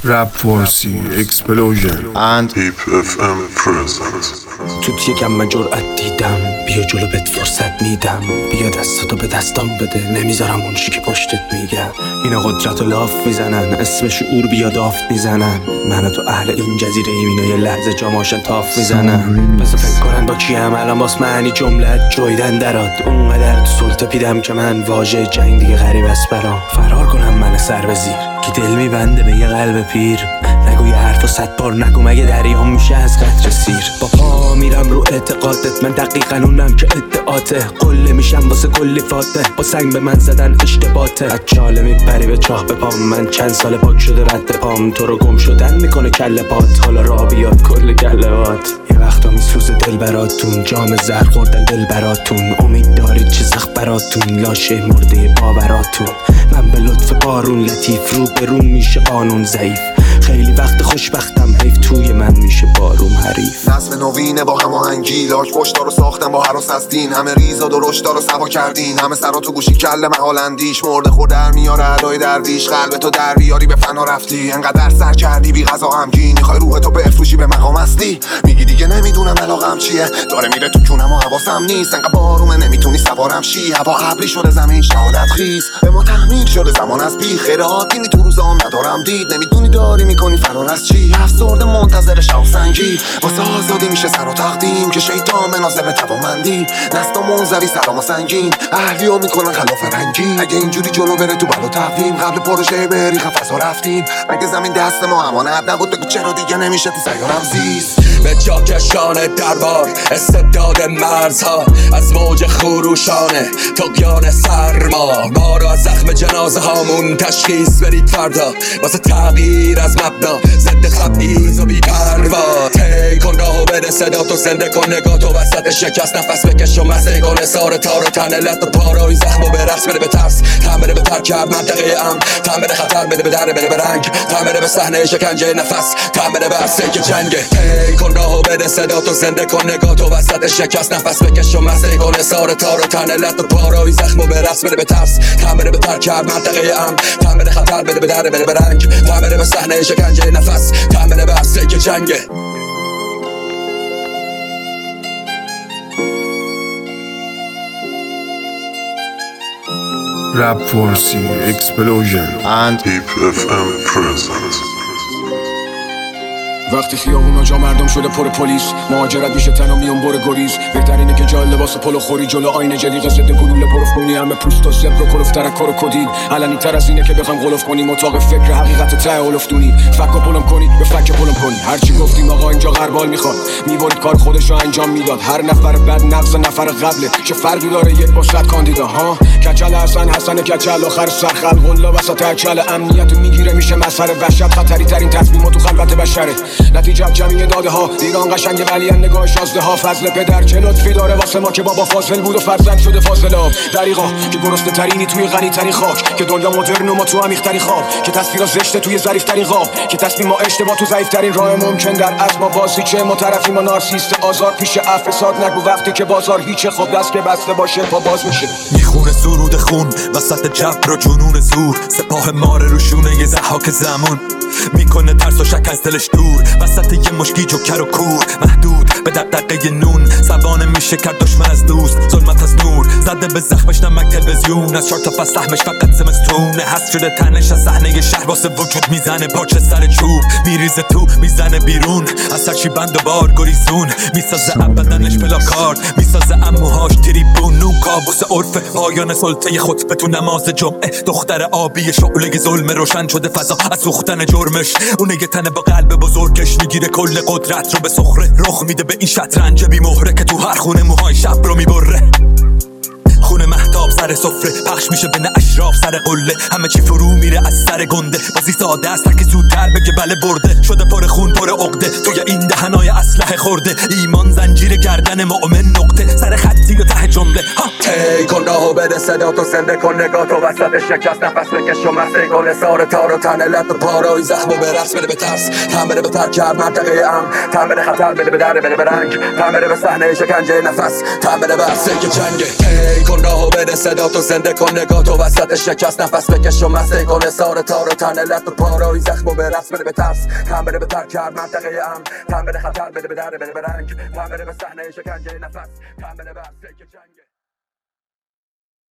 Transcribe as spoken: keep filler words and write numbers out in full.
رپ فارسی اکسپلوژن and هیپ اف ام present. توت یکم من جرأت دیدم، بیا جلو بهت فرصت میدم، بیا دستاتو به دستام بده، نمیذارم اون چی که پشتت میگم. اینا قدرت و لاف میزنن، اسم شعور بیا دافت میزنن، من تو اهل این جزیره ایم، اینا یه لحظه جاماشن تاف میزنن. بس فکر کنن با کیم الان باس معنی جملت جویدن درات، اونقدر تو سلطه پیدم که من واژه جنگ دیگه غریب است برام. فرار کنم من سر به زیر که دل میبنده به یه قلب پیر، نگو یه حرف و صد بار نگو مگه دریام میشه از قطر سیر. با پا میرم رو اعتقادت، من دقیقا اونم که ادعاته، قله میشم واسه کلی فاته، با سنگ به من زدن اشتباته. از چاله میپری به چاه به پام، من چند سال پاک شده رد پام، تو رو گم شدن میکنه کله پات، حالا را بیاد کل گلهات. یه وقتا میسوزه دل براتون، جام زهر خوردن دل براتون، امید دارید چه سخت براتون، لاشه مرده باوراتون. من به لطف بارون لطیف، رو به روم میشه قانون ضعیف، خیلی وقت خوشبختم حیف توی من میشه باروم حریف. نسل نوینه با هماهنگی، لاک پشتا رو ساختم با هراس از دین، همه ریزا درشتا رو سوا کردین، همه سرا تو گوشی کل محالندیش، مرده خور در میاره ادای درویش، قلب تو در بیاری به فنا رفتی، انقدر سر کردی بی غذا غمگین، میخوای روح تو بفروشی به مقام اصلی، میگی دیگه نمیدونم علاقم چیه، داره میره تو جونم و حواسم نیست، انقدر بارومه نمیتونی سوارم شی، هوا ابری شده زمین شهادت خیز، به ما تحمیل شده زمان از بی خیرات، اینی تو روزام ندارم دید، نمیدونی داری میکنی فرار از چی، افسرده منتظر شب سنگی، واسه آزادی میشه سر و تقدیم، که شیطان مناظر به توامندی، نستا منزوی سلام و سنگین، اهلیو میکنن خلاف رنگی، اگه اینجوری جلو بره تو بلا تقویم، قبل پروژه بری خفصا رفتیم، اگه زمین دست ما امانت نبود بگو چرا دیگه نمیشه تو سیارم زیست. به جاکشان دربار استبداد مرزها، از موج خروشانه طغیان سرما، ما را از زخم جنازه هامون تشخیص برید فردا، واسه تغییر از مبدا ضد خبیث و بی پروا. تی کن راهو بده صدا تو، زنده کن نگاه تو وسط شکست، نفس بکش و مسیح کن سار تار و تن لط و پارای زخم و به رقص بده به ترس، تن بده به ترکب منطقه ام، تن بده خطر بده به در بده به رنگ، تن بده به صحنه شکنجه نفس، تن بده به عرصه که جنگه. تی کن راهو بده صدا تو، زنده کن نگاه تو وسط شکست، نفس بکش و مسیح کن سار تار و تن لط و پارای زخم و به رقص بده به ترس، تن بده به ترکب منطقه ام، تن بده خطر بده به در بده به رنگ، تن بده به صحنه شکنجه نفس، تن بده به عرصه که جنگه. رپ فارسی اکسپلوژن and هیپ اف ام present. وقتی خیابونا جا مردم شده پر پلیس، مهاجرت میشه تنها میون بر گریز، بهترینه که جای لباس پلو خوری جلو آینه جلیقه ضد گلوله پروف کنی، همه پوست و زبر و کلوفتر کار و کدین، علنی تر از اینه که بخوام غلف کنیم، اتاق فکر حقیقت ته اولفتونی، فک و پلم کنی به فک پلم کنی، هرچی گفتیم آقا اینجا غربال میخواد، میبرید کار خودشو انجام میداد، هر نفر بعد نقص نفر قبله، چه فرقی داره یک با صد کاندیدا ها، کچل حسن حسن کچل آخر سر خلق الله وسط اکل، امنیت میگیره میشه مسخره، وحشت خطری ترین تصمیم تو خلوت بشره، نتیجه جمعی داده ها، ایران قشنگ ولی نگاه شازده ها، فضل پدر چه لطفی داره واسه ما که بابا فاضل بود و فرزند شده فاضلاب، دریغا که گرسنه ترینی توی غنی ترین خاک، که دنیا مدرن و ما تو عمیق ترین خواب، که تصویرا زشته توی ظریف ترین خواب، که تصمیم ما اشتباه تو ضعیف ترین راه ممکن، در از ما بازی چه ما طرفی ما نارسیست آزار پیش افساد، نگو وقتی که بازار هیچه، خب دست که بسته باشه پا باز میشه، میخونه سرود خون وسط جبر و جنون زور، سپاه ماره روشونه یه ضحاک زمان، میکنه ترس و شک از دلش دور، وسط یه مشکی جوکر و کور، محدود به دقدقه نون، سوانه میشه کرد دشمن از دوست، ظلمت از نور، زده به زخمش نمک تلویزیون، از چهار تا فصل سهمش فقط زمستونه، حذف شده تنش از صحنه شهر، واسه وجود میزنه پاچه سر چوب، میریزه تو میزنه بیرون، از سرچی بند و بار گریزون، میسازه ابدنش پلاکارد، میسازه اموهاش تریبون، نون کابوس عرف پایان سلطه خطبه تو نماز جمعه، دختر آبی شعله ظلم روشن شده فضا از سوختن جرمش، اونه یه تنه با قلب بزرگش، میگیره کل قدرت رو به سخره، رخ میده به این شطرنج بی مهره که تو هر خونه موهای شب رو میبره، خونه مهتاب سر سفره، پخش میشه بین اشراف سر قله، همه چی فرو میره از سر گنده، بازی ساده است که زودتر بگه بله برده، شده پر خون پر عقده، توی این دهنای اسلحه خورده، ایمان زنجیر گردن مؤمن نقطه، سر خطی و ته جمله ها. تی کن راهو بده صدا تو، زنده کن نگاه تو وسط شکست، نفس بکش و مسیح کن سار تار و تن لط و پارای زخم و به رقص بده به ترس، تن بده به ترکب منطقه ام، تن بده خطر بده به در بده به رنگ، تن بده به صحنه شکنجه نفس، تن بده به عرصه که جنگه. تی کن راهو بده صدا تو زنده کن نگاه تو وسط شکست نفس بکش و مسته کن سار تار و تنه لط و پارایی زخم و به رس بده به ترس تن بده به ترک کرد منطقه امن تن بده خطر بده به در بده به رنگ تن بده به صحنه شکنجه نفس تن بده به عرصه که جنگ